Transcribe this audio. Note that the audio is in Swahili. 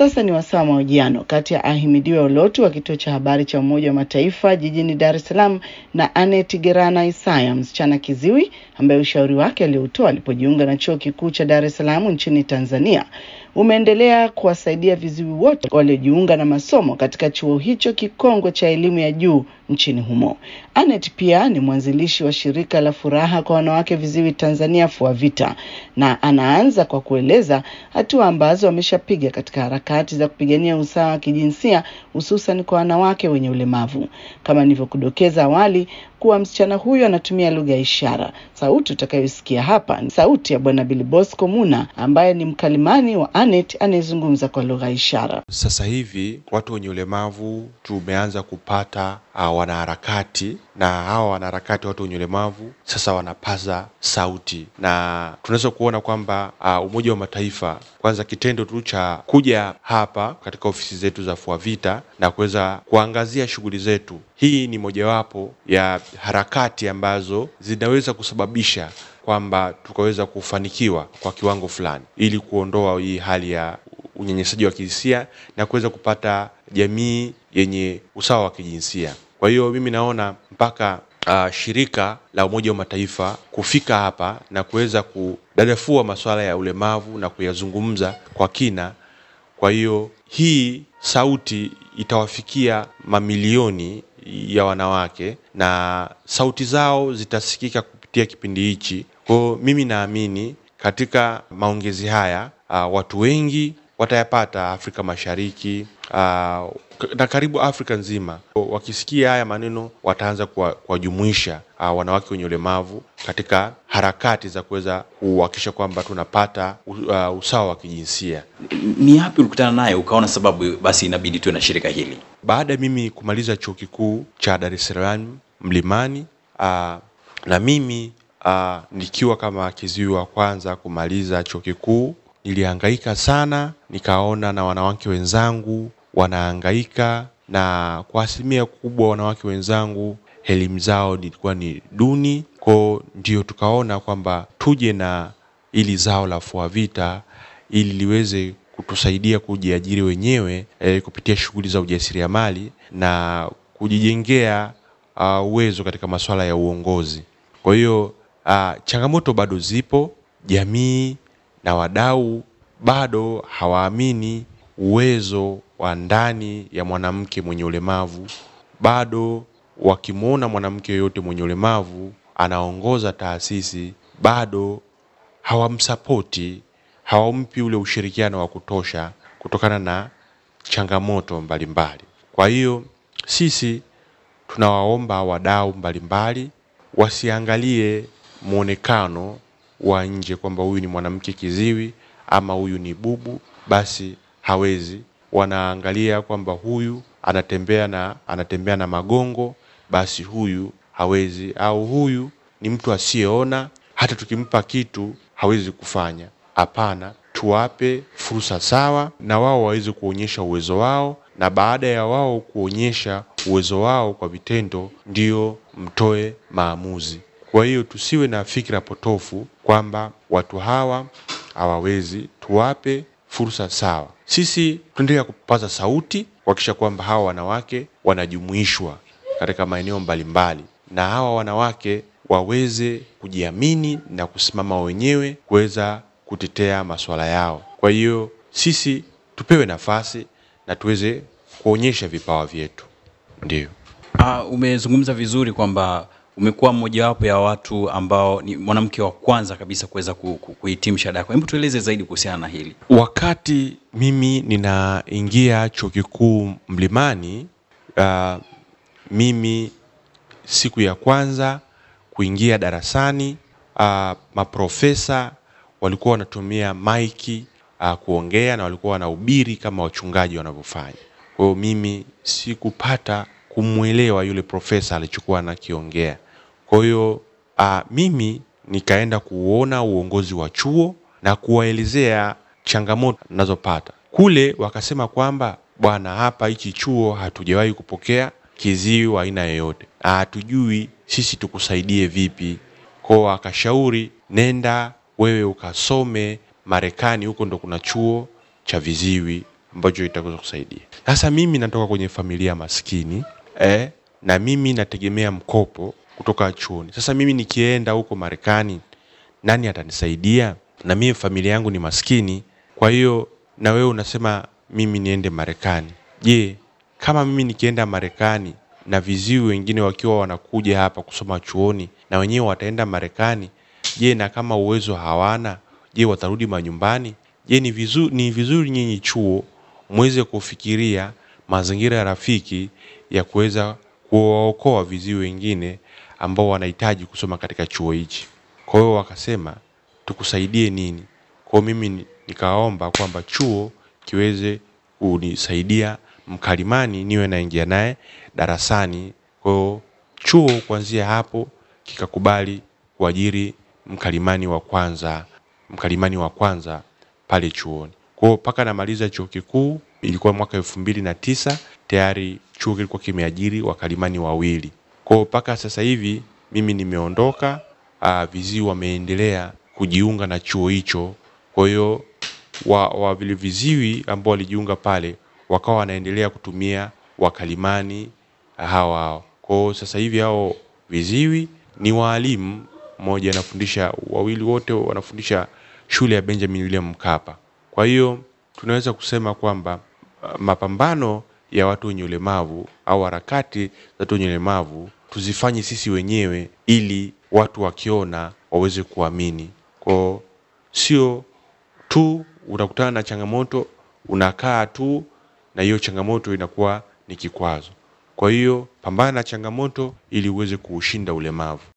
Sasa ni wasaa mahojiano kati ya Ahimidiwe Olotu wa kituo cha habari cha Umoja wa Mataifa jijini Dar es Salaam na Annette Gerana Isaya, msichana kiziwi ambaye ushauri wake aliotoa alipojiunga na Chuo Kikuu cha Dar es Salaam nchini Tanzania umeendelea kuwasaidia viziwi wote waliojiunga na masomo katika chuo hicho kikongwe cha elimu ya juu nchini humo. Annette pia ni mwanzilishi wa shirika la furaha kwa wanawake viziwi Tanzania FUAVITA, na anaanza kwa kueleza hatua ambazo wameshapiga katika harakati za kupigania usawa wa kijinsia hususan kwa wanawake wenye ulemavu. Kama nilivyokudokeza awali kuwa msichana huyo anatumia lugha ya ishara. Sauti utakayosikia hapa ni sauti ya Bwana Billy Bosco Muna ambaye ni mkalimani wa Annette anayezungumza kwa lugha ya ishara. Sasa hivi watu wenye ulemavu tumeanza kupata wanaharakati, na hawa wanaharakati watu wenye ulemavu sasa wanapaza sauti, na tunaweza kuona kwamba Umoja wa Mataifa kwanza kitendo tu cha kuja hapa katika ofisi zetu za FUAVITA na kuweza kuangazia shughuli zetu, hii ni mojawapo ya harakati ambazo zinaweza kusababisha kwamba tukaweza kufanikiwa kwa kiwango fulani ili kuondoa hii hali ya unyanyasaji wa kijinsia na kuweza kupata jamii yenye usawa wa kijinsia. Kwa hiyo mimi naona mpaka shirika la Umoja wa Mataifa kufika hapa na kuweza kudadafua masuala ya ulemavu na kuyazungumza kwa kina. Kwa hiyo hii sauti itawafikia mamilioni ya wanawake na sauti zao zitasikika kupitia kipindi hichi. Kwa mimi naamini katika maongezi haya watu wengi watayapata Afrika Mashariki na karibu Afrika nzima. Wakisikia haya maneno wataanza kuwajumuisha wanawake wenye ulemavu katika harakati za kuweza kuhakikisha kwamba tunapata usawa wa kijinsia. Ni yapi ulikutana naye ukaona sababu basi inabidi tuwe na shirika hili? Baada mimi kumaliza Chuo Kikuu cha Dar es Salaam Mlimani, na mimi nikiwa kama kiziwi wa kwanza kumaliza Chuo Kikuu, nilihangaika sana, nikaona na wanawake wenzangu wanahangaika, na kwa asilimia kubwa wanawake wenzangu elimu zao ilikuwa ni duni. Kwa ndio tukaona kwamba tuje na ili zao la FUAVITA ili liweze kutusaidia kujiajiri wenyewe kupitia shughuli za ujasiriamali na kujijengea uwezo katika masuala ya uongozi. Kwa hiyo changamoto bado zipo, jamii na wadau bado hawaamini uwezo wa ndani ya mwanamke mwenye ulemavu. Bado wakimuona mwanamke yote mwenye ulemavu anaongoza taasisi, bado hawamsapoti, hawampi ule ushirikiano wa kutosha kutokana na changamoto mbalimbali. Kwa hiyo sisi tunawaomba wadau mbalimbali wasiangalie muonekano wa nje kwamba huyu ni mwanamke kiziwi ama huyu ni bubu basi hawezi. Wanaangalia kwamba huyu anatembea na magongo basi huyu hawezi, au huyu ni mtu asiyeona hata tukimpa kitu hawezi kufanya. Hapana, tuwape fursa sawa na wao waweze kuonyesha uwezo wao, na baada ya wao kuonyesha uwezo wao kwa vitendo ndio mtoe maamuzi. Kwa hiyo tusiwe na fikra potofu kwamba watu hawa hawawezi, tuwape fursa sawa. Sisi tuendelea kupaza sauti kuhakikisha kwamba hawa wanawake wanajumuishwa katika maeneo mbalimbali, na hawa wanawake waweze kujiamini na kusimama wenyewe kuweza kutetea masuala yao. Kwa hiyo sisi tupewe nafasi na tuweze kuonyesha vipawa vyetu. Ndio. Umezungumza vizuri kwamba umekuwa mmoja wapo ya watu ambao ni mwanamke wa kwanza kabisa kuweza kuhitimu shahada yako. Hebu tueleze zaidi kuhusiana na hili. Wakati mimi ninaingia Chuo Kikuu Mlimani, mimi siku ya kwanza kuingia darasani, maprofesa walikuwa wanatumia maiki kuongea na walikuwa wanahubiri kama wachungaji wanavyofanya. Kwa hiyo mimi sikupata kumuelewa yule profesa alichokuwa anakiongea. Kwa hiyo mimi nikaenda kuona uongozi wa chuo na kuwaelezea changamoto ninazopata. Kule wakasema kwamba bwana, hapa hichi chuo hatujawahi kupokea kiziwi wa aina yoyote, hatujui sisi tukusaidie vipi. Kwa akashauri, nenda wewe ukasome Marekani, huko ndo kuna chuo cha viziwi ambacho itaweza kusaidia. Sasa mimi natoka kwenye familia maskini, na mimi nategemea mkopo kutoka chuoni. Sasa mimi nikienda huko Marekani, nani atanisaidia? Na mimi familia yangu ni maskini. Kwa hiyo na wewe unasema mimi niende Marekani. Je, kama mimi nikienda Marekani na viziwi wengine wakiwa wanakuja hapa kusoma chuoni na wenyewe wataenda Marekani, je, na kama uwezo hawana, je, watarudi manyumbani? Je, ni vizuri nyinyi chuo muweze kufikiria mazingira rafiki ya kuweza kuwaokoa viziwi wengine ambao wanahitaji kusoma katika chuo hichi. Kwa hiyo wakasema tukusaidie nini? Kwa mimi nikaomba kwamba chuo kiweze kunisaidia mkalimani niwe naingia naye darasani. Kwa hiyo chuo kuanzia hapo kikakubali kuajiri mkalimani wa kwanza pale chuoni. Kwa hiyo mpaka namaliza chuo kikuu ilikuwa mwaka 2009, tayari chuo kilikuwa kimeajiri wakalimani 2. Kwa hiyo mpaka sasa hivi mimi nimeondoka, viziwi wameendelea kujiunga na chuo hicho. Kwa hiyo vile viziwi ambao walijiunga pale wakawa wanaendelea kutumia wakalimani hao. Kwa hiyo sasa hivi hao viziwi ni walimu, mmoja anafundisha, wawili wote wanafundisha shule ya Benjamin William Mkapa. Kwa hiyo tunaweza kusema kwamba mapambano ya watu wenye ulemavu au harakati za watu wenye ulemavu tuzifanye sisi wenyewe, ili watu wakiona waweze kuamini. Kwa sio tu unakutana na changamoto unakaa tu na hiyo changamoto inakuwa ni kikwazo. Kwa hiyo pambana na changamoto ili uweze kuushinda ulemavu.